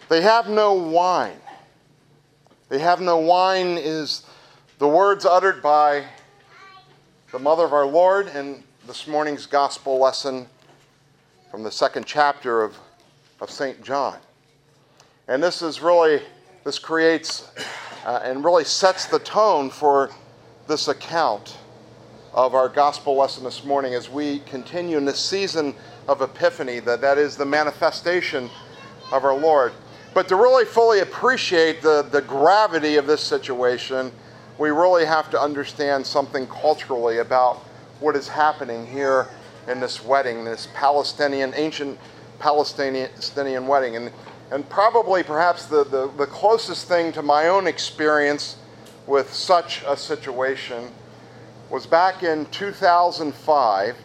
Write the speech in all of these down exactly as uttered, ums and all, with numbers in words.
They have no wine. They have no wine is the words uttered by the mother of our Lord in this morning's gospel lesson from the second chapter of, of Saint John. And this is really, this creates uh, and really sets the tone for this account of our gospel lesson this morning as we continue in this season of Epiphany, that, that is the manifestation of our Lord. But to really fully appreciate the, the gravity of this situation, we really have to understand something culturally about what is happening here in this wedding, this Palestinian, ancient Palestinian wedding. And, and probably perhaps the, the, the closest thing to my own experience with such a situation was back in two thousand five.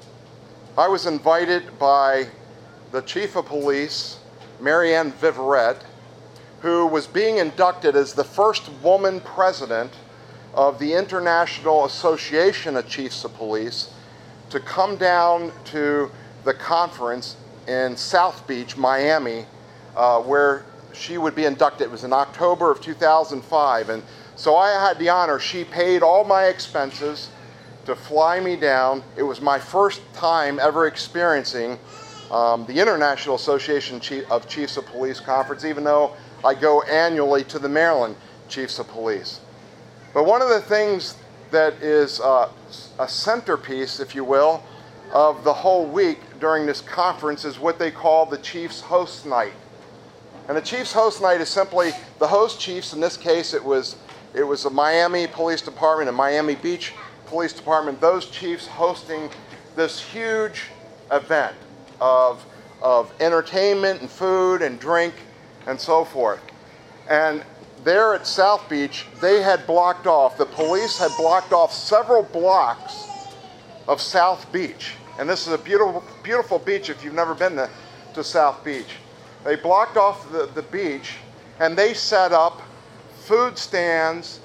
I was invited by the chief of police, Marianne Viverette, who was being inducted as the first woman president of the International Association of Chiefs of Police, to come down to the conference in South Beach, Miami, uh, where she would be inducted. It was in October of two thousand five. And so I had the honor. She paid all my expenses to fly me down. It was my first time ever experiencing um, the International Association of Chiefs of Police conference, even though I go annually to the Maryland Chiefs of Police. But one of the things that is uh, a centerpiece, if you will, of the whole week during this conference is what they call the Chiefs Host Night. And the Chiefs Host Night is simply the host chiefs. In this case, it was it was the Miami Police Department and Miami Beach Police Department, those chiefs hosting this huge event of, of entertainment and food and drink and so forth. And there at South Beach, they had blocked off, the police had blocked off several blocks of South Beach. And this is a beautiful, beautiful beach if you've never been to, to South Beach. They blocked off the, the beach and they set up food stands,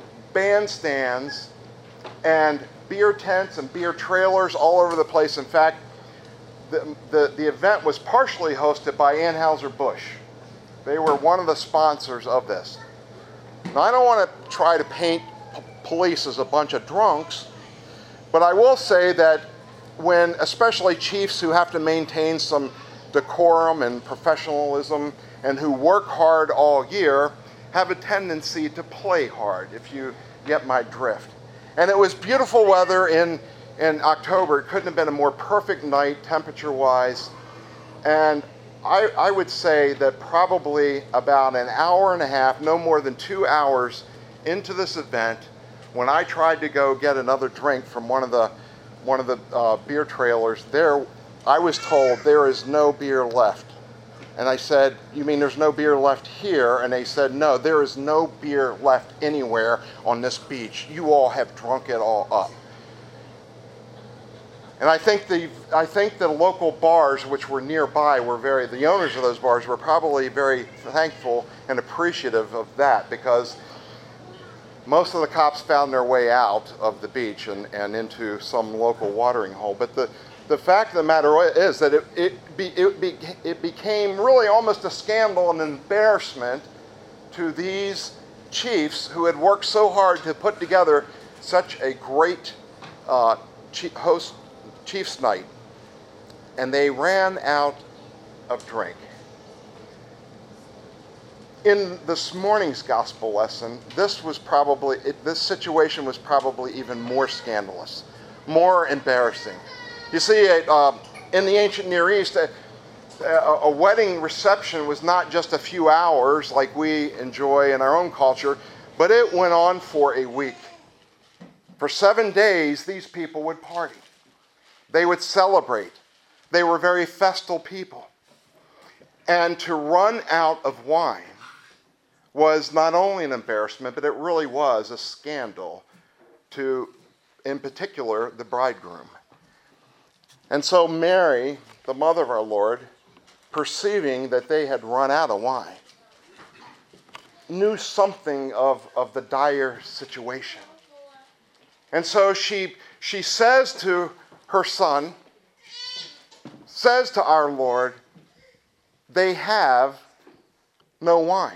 bandstands, and beer tents and beer trailers all over the place. In fact, the, the, the event was partially hosted by Anheuser-Busch. They were one of the sponsors of this. Now, I don't want to try to paint p- police as a bunch of drunks, but I will say that when, especially chiefs who have to maintain some decorum and professionalism and who work hard all year, have a tendency to play hard, if you get my drift. And it was beautiful weather in, in October. It couldn't have been a more perfect night, temperature-wise. And I, I would say that probably about an hour and a half, no more than two hours into this event, when I tried to go get another drink from one of the, one of the uh, beer trailers, there I was told there is no beer left. And I said, you mean there's no beer left here? And they said, no, there is no beer left anywhere on this beach. You all have drunk it all up. And I think the I think the local bars which were nearby were very, the owners of those bars were probably very thankful and appreciative of that, because most of the cops found their way out of the beach and, and into some local watering hole. But the The fact of the matter is that it, it, be, it, be, it became really almost a scandal and embarrassment to these chiefs who had worked so hard to put together such a great uh, chief, host Chiefs Night. And they ran out of drink. In this morning's gospel lesson, this was probably, it, this situation was probably even more scandalous, more embarrassing. You see, uh, in the ancient Near East, a, a wedding reception was not just a few hours like we enjoy in our own culture, but it went on for a week. For seven days, these people would party. They would celebrate. They were very festal people. And to run out of wine was not only an embarrassment, but it really was a scandal to, in particular, the bridegroom. And so Mary, the mother of our Lord, perceiving that they had run out of wine, knew something of, of the dire situation. And so she, she says to her son, says to our Lord, they have no wine.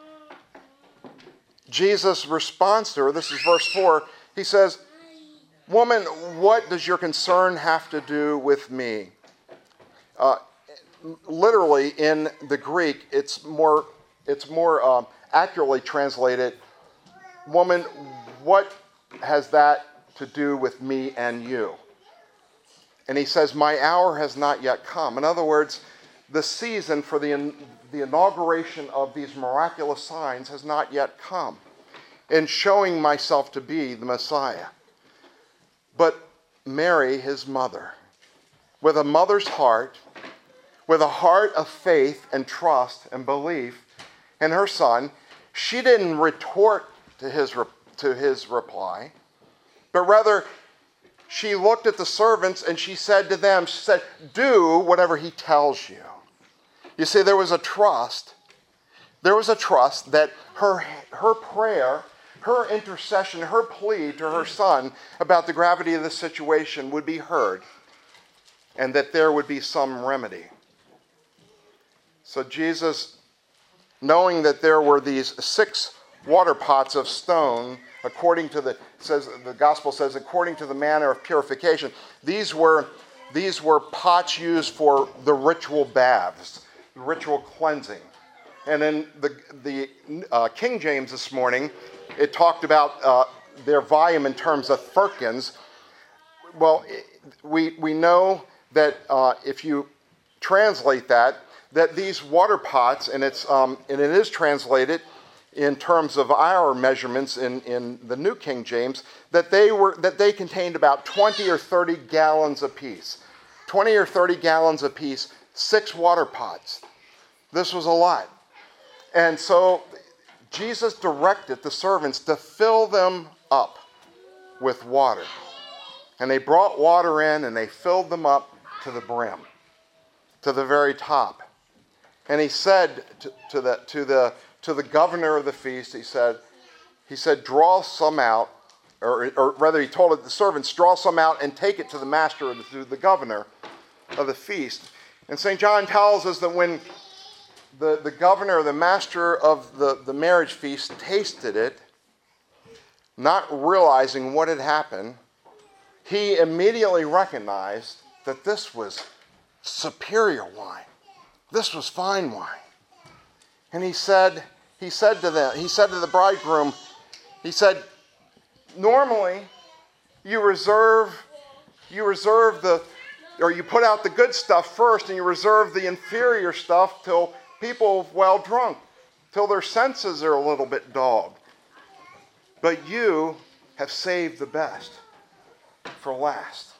Jesus responds to her, this is verse four, he says, woman, what does your concern have to do with me? Uh, literally in the Greek, it's more, it's more um, accurately translated, woman, what has that to do with me and you? And he says, my hour has not yet come. In other words, the season for the, the inauguration of these miraculous signs has not yet come in showing myself to be the Messiah. But Mary, his mother, with a mother's heart, with a heart of faith and trust and belief in her son, she didn't retort to his, to his reply, but rather she looked at the servants and she said to them, she said, do whatever he tells you. You see, there was a trust. There was a trust that her, her prayer, her intercession, her plea to her son about the gravity of the situation would be heard and that there would be some remedy. So Jesus, knowing that there were these six water pots of stone, according to the says the gospel says according to the manner of purification, these were these were pots used for the ritual baths, ritual cleansing. And in the the uh, King James this morning, it talked about uh, their volume in terms of firkins. Well, we we know that uh, if you translate that, that these water pots, and it's um, and it is translated in terms of our measurements in, in the New King James, that they were that they contained about twenty or thirty gallons apiece. twenty or thirty gallons apiece, six water pots. This was a lot. And so Jesus directed the servants to fill them up with water. And they brought water in and they filled them up to the brim, to the very top. And he said to, to the to the to the governor of the feast, he said, he said, draw some out, or, or rather he told the servants, draw some out and take it to the master, or to the governor of the feast. And Saint John tells us that when the, the governor or the master of the, the marriage feast tasted it, not realizing what had happened, he immediately recognized that this was superior wine. This was fine wine. And he said, he said to them, he said to the bridegroom, he said, normally you reserve, you reserve the, or you put out the good stuff first and you reserve the inferior stuff till people have well drunk, till their senses are a little bit dulled. But you have saved the best for last.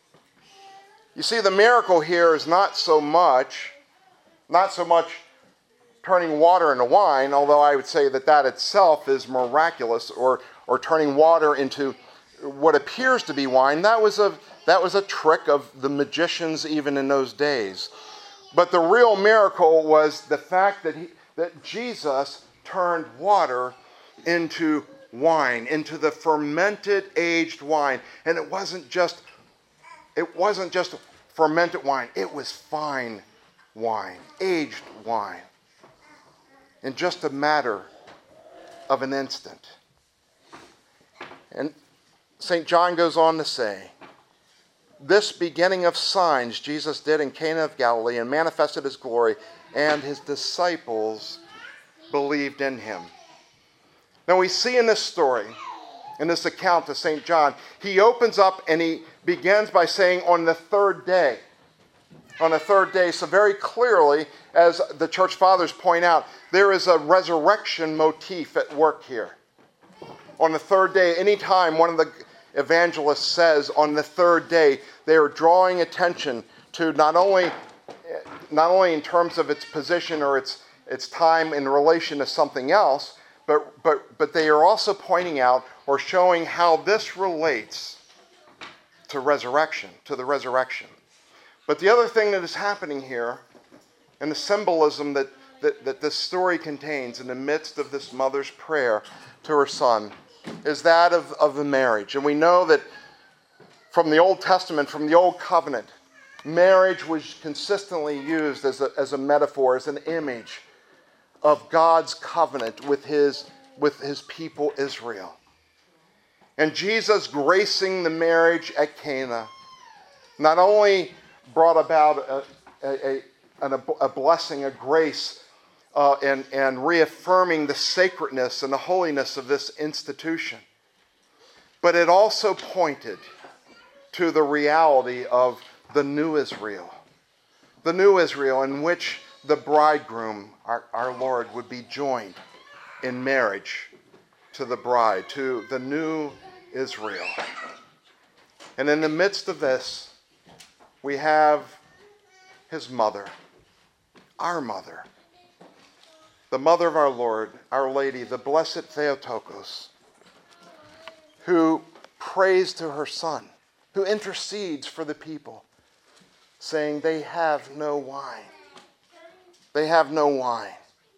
You see, the miracle here is not so much, not so much turning water into wine, although I would say that that itself is miraculous, or or turning water into what appears to be wine. That was a that was a trick of the magicians even in those days. But the real miracle was the fact that he, that Jesus turned water into wine, into the fermented aged wine, and it wasn't just it wasn't just fermented wine. It was fine wine, aged wine. In just a matter of an instant. And Saint John goes on to say, this beginning of signs Jesus did in Cana of Galilee and manifested his glory, and his disciples believed in him. Now we see in this story, in this account of Saint John, he opens up and he begins by saying on the third day. On the third day, so very clearly, as the church fathers point out, there is a resurrection motif at work here. On the third day, anytime one of the evangelists says on the third day, they are drawing attention to not only, not only in terms of its position or its, its time in relation to something else, but, but, but they are also pointing out or showing how this relates to resurrection, to the resurrection. But the other thing that is happening here, and the symbolism that, that, that this story contains in the midst of this mother's prayer to her son, is that of, of the marriage. And we know that from the Old Testament, from the Old Covenant, marriage was consistently used as a, as a metaphor, as an image of God's covenant with his, with his people Israel. And Jesus gracing the marriage at Cana not only brought about a, a, a, a blessing, a grace, uh, and, and reaffirming the sacredness and the holiness of this institution, but it also pointed to the reality of the new Israel. The new Israel in which the bridegroom, our, our Lord, would be joined in marriage to the bride, to the new Israel. And in the midst of this, we have his mother, our mother, the mother of our Lord, Our Lady, the Blessed Theotokos, who prays to her son, who intercedes for the people, saying they have no wine. They have no wine.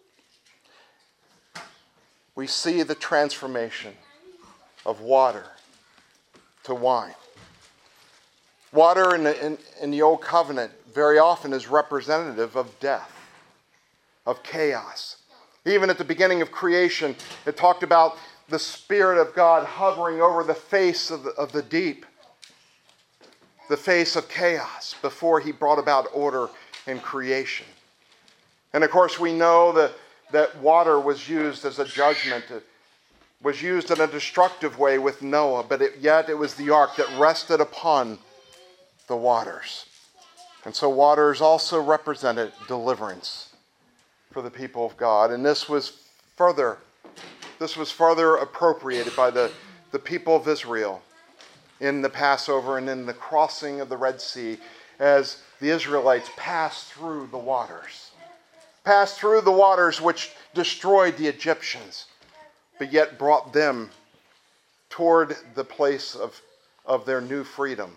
We see the transformation of water to wine. Water in the, in, in the Old Covenant very often is representative of death, of chaos. Even at the beginning of creation, it talked about the Spirit of God hovering over the face of the, of the deep, the face of chaos, before he brought about order in creation. And of course, we know that, that water was used as a judgment. It was used in a destructive way with Noah, but it, yet it was the ark that rested upon the waters. And so waters also represented deliverance for the people of God. And this was further, this was further appropriated by the, the people of Israel in the Passover and in the crossing of the Red Sea as the Israelites passed through the waters. Passed through the waters which destroyed the Egyptians, but yet brought them toward the place of, of their new freedom.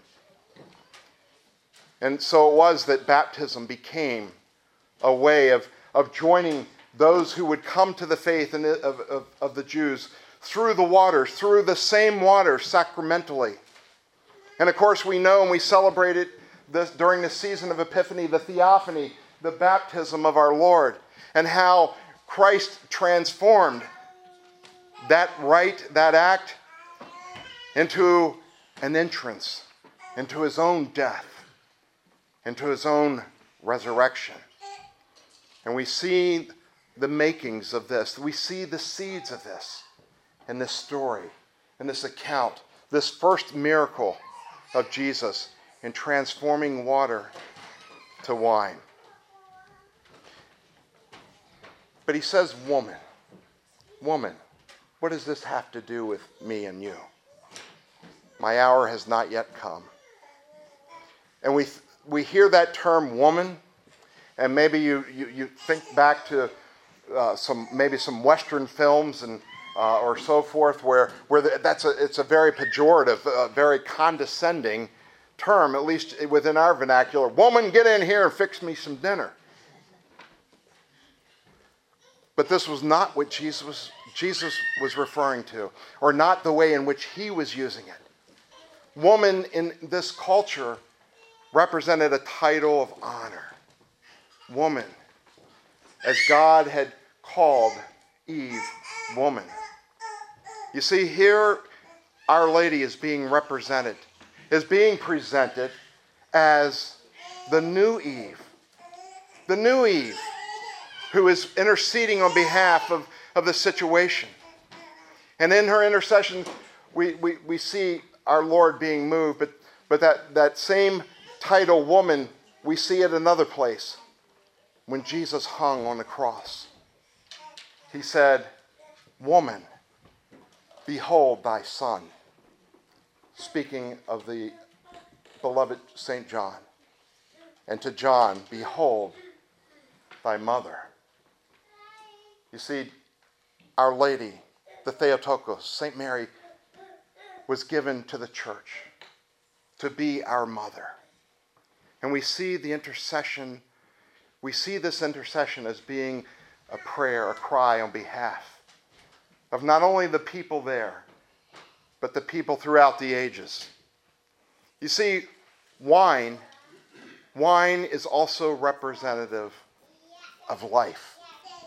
And so it was that baptism became a way of, of joining those who would come to the faith of, of, of the Jews through the waters, through the same waters sacramentally. And of course we know and we celebrated this during the season of Epiphany, the Theophany, the baptism of our Lord, and how Christ transformed that rite, that act, into an entrance, into his own death, into his own resurrection. And we see the makings of this. We see the seeds of this in this story, in this account, this first miracle of Jesus in transforming water to wine. But he says, woman, woman, what does this have to do with me and you? My hour has not yet come. And we we hear that term woman, and maybe you, you, you think back to uh, some maybe some Western films and uh, or so forth, where where the, that's a it's a very pejorative, uh, very condescending term, at least within our vernacular. Woman, get in here and fix me some dinner. But this was not what Jesus was, Jesus was referring to, or not the way in which he was using it. Woman in this culture represented a title of honor. Woman, as God had called Eve, woman. You see, here Our Lady is being represented, is being presented as the new Eve. The new Eve, who is interceding on behalf of, of the situation. And in her intercession, we, we, we see our Lord being moved, but, but that, that same title, woman, we see it another place. When Jesus hung on the cross, he said, woman, behold thy son. Speaking of the beloved Saint John. And to John, behold thy mother. You see, Our Lady, the Theotokos, Saint Mary, was given to the church to be our mother. And we see the intercession, we see this intercession as being a prayer, a cry on behalf of not only the people there, but the people throughout the ages. You see, wine, wine is also representative of life.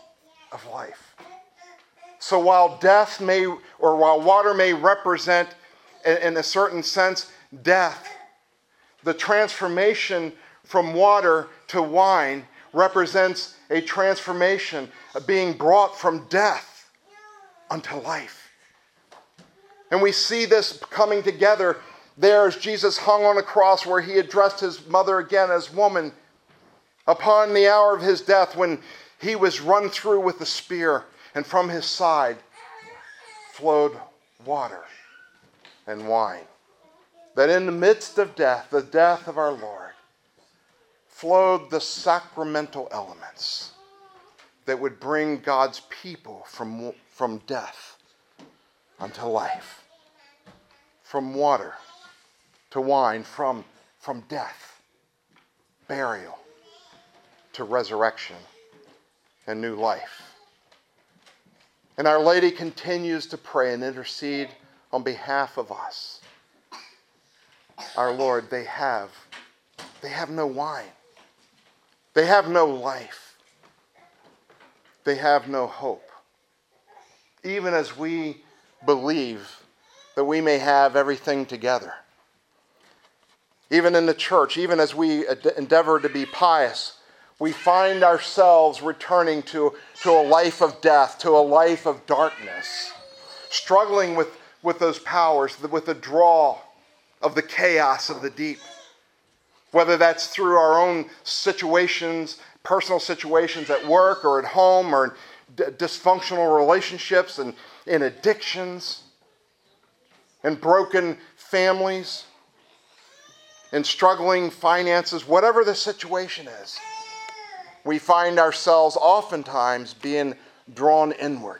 of life. So while death may, or while water may represent, in, in a certain sense, death, the transformation from water to wine represents a transformation of being brought from death unto life. And we see this coming together there as Jesus hung on a cross, where he addressed his mother again as woman upon the hour of his death, when he was run through with the spear, and from his side flowed water and wine. That in the midst of death, the death of our Lord, flowed the sacramental elements that would bring God's people from, from death unto life. From water to wine, from, from death, burial, to resurrection and new life. And Our Lady continues to pray and intercede on behalf of us. Our Lord, they have, they have no wine. They have no life. They have no hope. Even as we believe that we may have everything together. Even in the church, even as we endeavor to be pious, we find ourselves returning to, to a life of death, to a life of darkness, struggling with, with those powers, with the draw of the chaos of the deep. Whether that's through our own situations, personal situations at work or at home, or in d- dysfunctional relationships and in addictions, and broken families, and struggling finances, whatever the situation is, we find ourselves oftentimes being drawn inward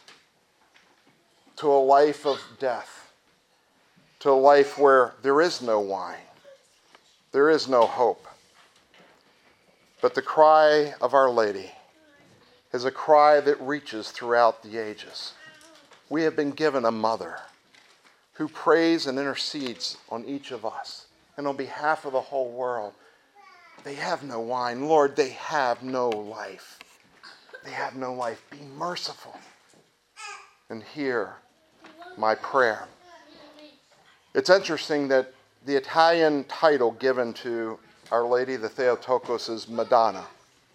to a life of death, to a life where there is no wine, there is no hope. But the cry of Our Lady is a cry that reaches throughout the ages. We have been given a mother who prays and intercedes on each of us and on behalf of the whole world. They have no wine. Lord, they have no life. They have no life. Be merciful and hear my prayer. It's interesting that the Italian title given to Our Lady, the Theotokos, is Madonna.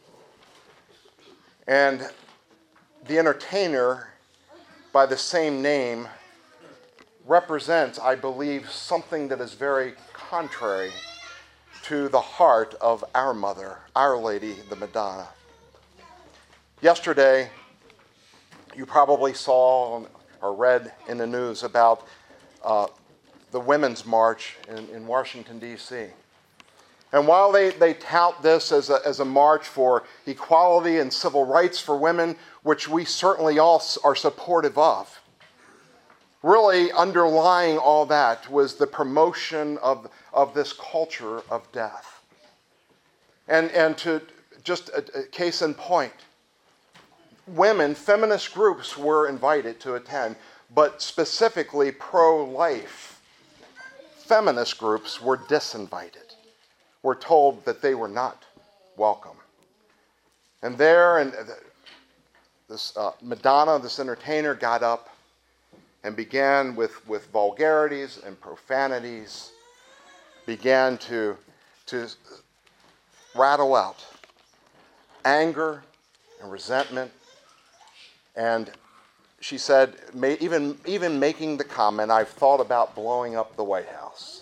And the entertainer, by the same name, represents, I believe, something that is very contrary to the heart of our mother, Our Lady, the Madonna. Yesterday, you probably saw or read in the news about uh, the Women's March in, in Washington, D C And while they, they tout this as a, as a march for equality and civil rights for women, which we certainly all are supportive of, really underlying all that was the promotion of, of this culture of death. And, and to just a, a case in point, women, feminist groups were invited to attend, but specifically pro-life feminist groups were disinvited, were told that they were not welcome. And there, and this uh, Madonna, this entertainer, got up and began with, with vulgarities and profanities, began to, to rattle out anger and resentment. And she said, may, even, even making the comment, I've thought about blowing up the White House.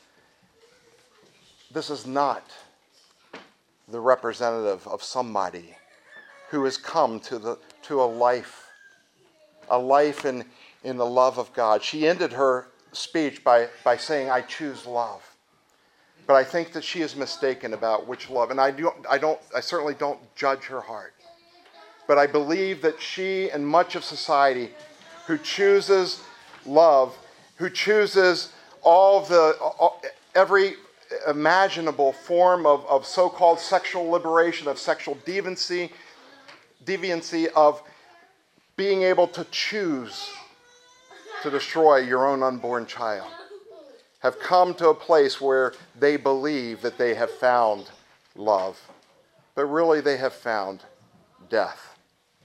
This is not the representative of somebody who has come to, the, to a life, a life in in the love of God. She ended her speech by, by saying, I choose love. But I think that she is mistaken about which love. And I, do, I, don't, I certainly don't judge her heart. But I believe that she and much of society who chooses love, who chooses all the, all, every imaginable form of, of so-called sexual liberation, of sexual deviancy, deviancy, of being able to choose to destroy your own unborn child, have come to a place where they believe that they have found love, but really they have found death.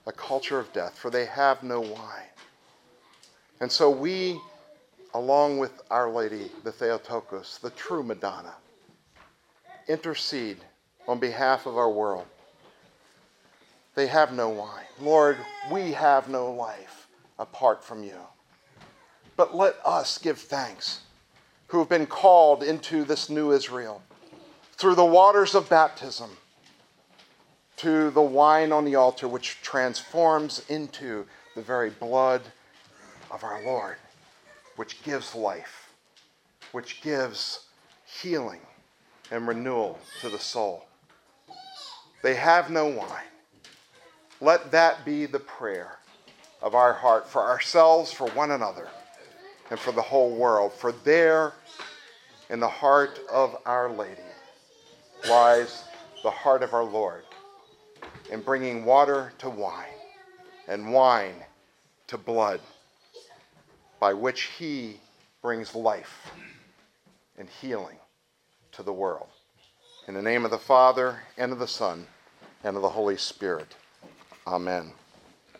a culture of death, for they have no wine. And so we, along with Our Lady, the Theotokos, the true Madonna, intercede on behalf of our world. They have no wine. Lord, we have no life apart from you. But let us give thanks, who have been called into this new Israel through the waters of baptism, to the wine on the altar, which transforms into the very blood of our Lord, which gives life, which gives healing and renewal to the soul. They have no wine. Let that be the prayer of our heart for ourselves, for one another, and for the whole world. For there, in the heart of Our Lady, lies the heart of our Lord, in bringing water to wine and wine to blood, by which he brings life and healing to the world. In the name of the Father, and of the Son, and of the Holy Spirit. Amen.